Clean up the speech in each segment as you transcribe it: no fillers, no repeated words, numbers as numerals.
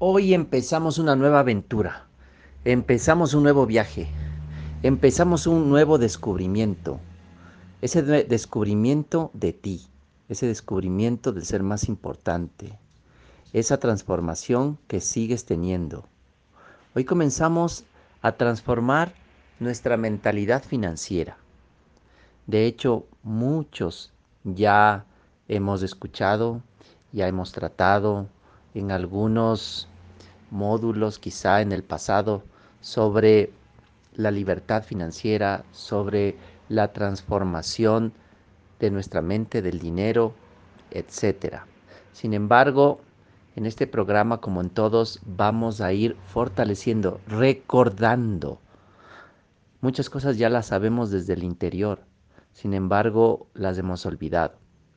Hoy empezamos una nueva aventura, empezamos un nuevo viaje, empezamos un nuevo descubrimiento. Ese descubrimiento de ti, ese descubrimiento del ser más importante, esa transformación que sigues teniendo. Hoy comenzamos a transformar nuestra mentalidad financiera. De hecho, muchos ya hemos escuchado, ya hemos tratado en algunos módulos quizá en el pasado sobre la libertad financiera, sobre la transformación de nuestra mente, del dinero, etcétera. Sin embargo, en este programa, como en todos, vamos a ir fortaleciendo, recordando. Muchas cosas ya las sabemos desde el interior, sin embargo, las hemos olvidado.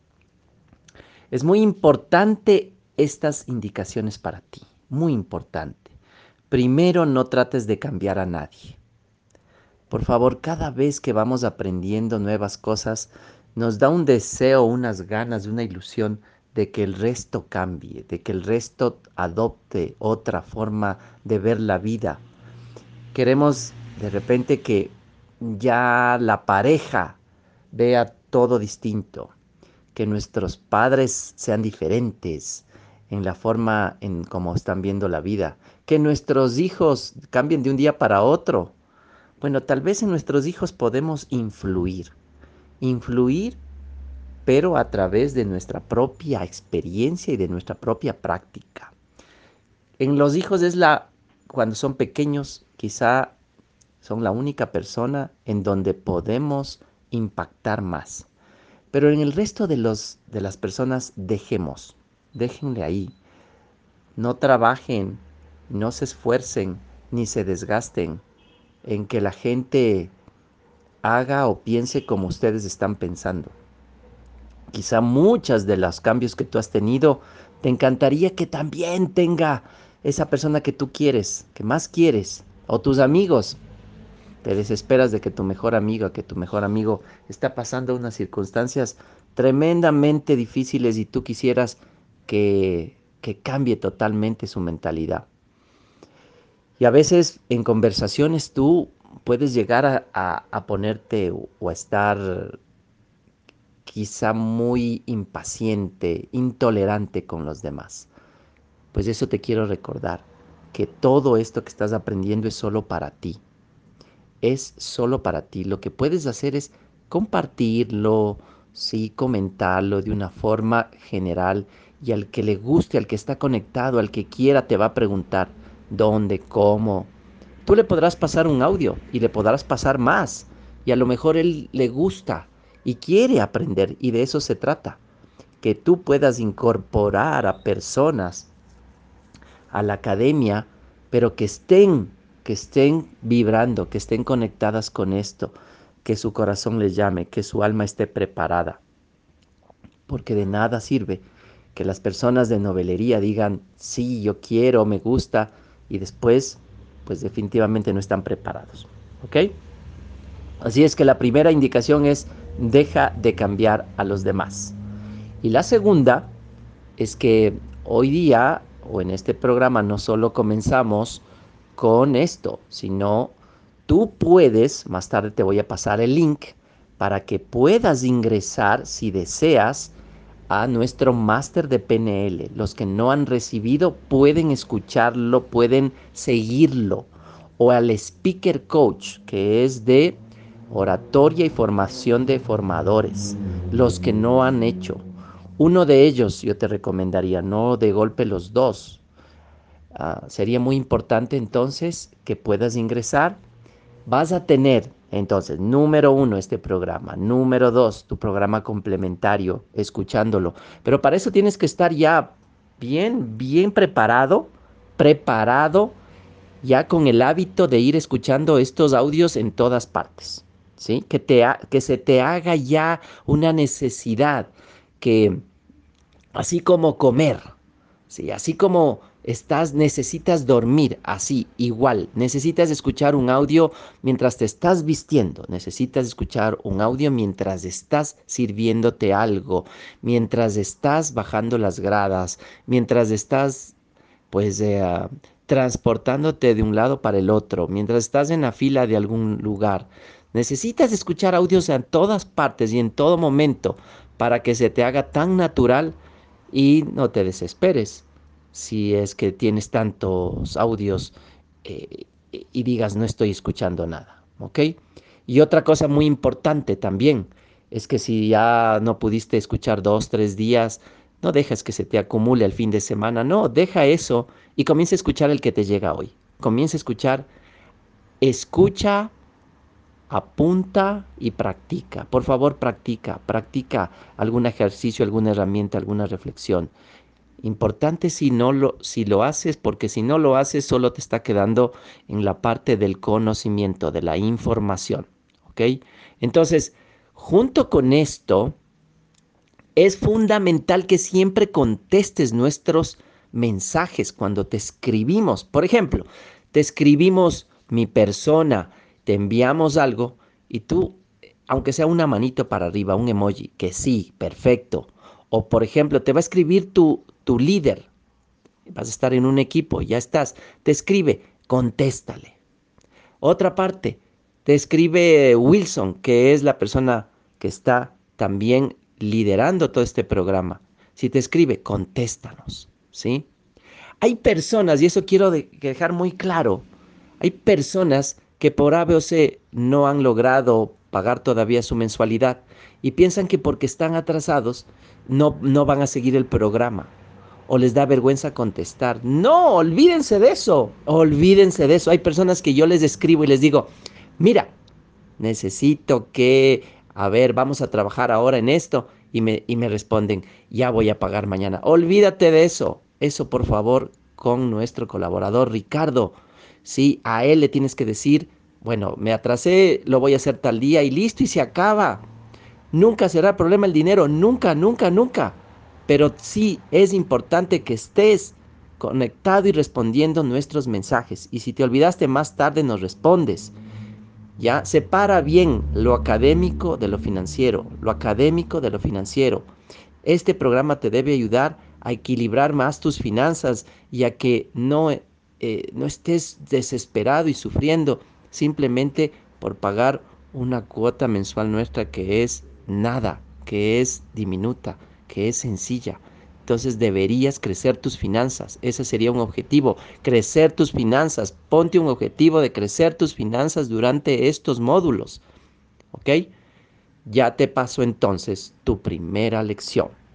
Es muy importante estas indicaciones para ti, muy importante. Primero, no trates de cambiar a nadie. Por favor, cada vez que vamos aprendiendo nuevas cosas, nos da un deseo, unas ganas, una ilusión de que el resto cambie, de que el resto adopte otra forma de ver la vida. Queremos de repente que ya la pareja vea todo distinto, que nuestros padres sean diferentes en la forma en cómo están viendo la vida, que nuestros hijos cambien de un día para otro. Bueno, tal vez en nuestros hijos podemos influir, pero a través de nuestra propia experiencia y de nuestra propia práctica. En los hijos cuando son pequeños, quizá son la única persona en donde podemos impactar más. Pero en el resto de las personas déjenle ahí. No trabajen, no se esfuercen, ni se desgasten en que la gente haga o piense como ustedes están pensando. Quizá muchas de los cambios que tú has tenido, te encantaría que también tenga esa persona que tú quieres, que más quieres, o tus amigos. Te desesperas de que tu mejor amiga, que tu mejor amigo está pasando unas circunstancias tremendamente difíciles y tú quisieras que cambie totalmente su mentalidad. Y a veces en conversaciones tú puedes llegar a ponerte o a estar quizá muy impaciente, intolerante con los demás. Pues eso te quiero recordar, que todo esto que estás aprendiendo es solo para ti. Es solo para ti. Lo que puedes hacer es compartirlo, sí, comentarlo de una forma general y al que le guste, al que está conectado, al que quiera, te va a preguntar dónde, cómo. Tú le podrás pasar un audio y le podrás pasar más y a lo mejor él le gusta y quiere aprender y de eso se trata, que tú puedas incorporar a personas a la academia, pero que estén vibrando, que estén conectadas con esto, que su corazón les llame, que su alma esté preparada. Porque de nada sirve que las personas de novelería digan, sí, yo quiero, me gusta, y después, pues definitivamente no están preparados. ¿Ok? Así es que la primera indicación es, deja de cambiar a los demás. Y la segunda es que hoy día o en este programa no solo comenzamos con esto, sino tú puedes, más tarde te voy a pasar el link para que puedas ingresar si deseas a nuestro máster de PNL. Los que no han recibido pueden escucharlo, pueden seguirlo. O al Speaker Coach, que es de oratoria y formación de formadores. Los que no han hecho. Uno de ellos yo te recomendaría, no de golpe los dos. Sería muy importante entonces que puedas ingresar. Vas a tener entonces, número uno, este programa. Número dos, tu programa complementario, escuchándolo. Pero para eso tienes que estar ya bien preparado, ya con el hábito de ir escuchando estos audios en todas partes. ¿Sí? Que se te haga ya una necesidad que así como comer, ¿sí? Así como necesitas dormir, así, igual, necesitas escuchar un audio mientras te estás vistiendo, necesitas escuchar un audio mientras estás sirviéndote algo, mientras estás bajando las gradas, mientras estás pues transportándote de un lado para el otro, mientras estás en la fila de algún lugar. Necesitas escuchar audios en todas partes y en todo momento para que se te haga tan natural y no te desesperes si es que tienes tantos audios y digas no estoy escuchando nada, ¿ok? Y otra cosa muy importante también es que si ya no pudiste escuchar 2, 3 días, no dejes que se te acumule el fin de semana, no, deja eso y comienza a escuchar el que te llega hoy. Comienza a escuchar, escucha, apunta y practica. Por favor, practica algún ejercicio, alguna herramienta, alguna reflexión. Importante si lo haces, porque si no lo haces, solo te está quedando en la parte del conocimiento, de la información. ¿Ok? Entonces, junto con esto, es fundamental que siempre contestes nuestros mensajes cuando te escribimos. Por ejemplo, te escribimos mi persona, te enviamos algo y tú, aunque sea una manito para arriba, un emoji, que sí, perfecto. O por ejemplo, te va a escribir tu líder, vas a estar en un equipo, ya estás, te escribe, contéstale. Otra parte, te escribe Wilson, que es la persona que está también liderando todo este programa. Si te escribe, contéstanos, ¿sí? Hay personas, y eso quiero dejar muy claro, hay personas que por A, B o C no han logrado pagar todavía su mensualidad y piensan que porque están atrasados no van a seguir el programa o les da vergüenza contestar. No, olvídense de eso, olvídense de eso. Hay personas que yo les escribo y les digo, mira, necesito que, a ver, vamos a trabajar ahora en esto. Y me responden, ya voy a pagar mañana. Olvídate de eso. Eso, por favor, con nuestro colaborador Ricardo. Sí, a él le tienes que decir, bueno, me atrasé, lo voy a hacer tal día y listo y se acaba. Nunca será problema el dinero, nunca, nunca, nunca. Pero sí es importante que estés conectado y respondiendo nuestros mensajes. Y si te olvidaste más tarde nos respondes. Ya separa bien lo académico de lo financiero, lo académico de lo financiero. Este programa te debe ayudar a equilibrar más tus finanzas y a que no estés desesperado y sufriendo simplemente por pagar una cuota mensual nuestra que es nada, que es diminuta, que es sencilla. Entonces deberías crecer tus finanzas. Ese sería un objetivo, crecer tus finanzas. Ponte un objetivo de crecer tus finanzas durante estos módulos. ¿Ok? Ya te paso entonces tu primera lección.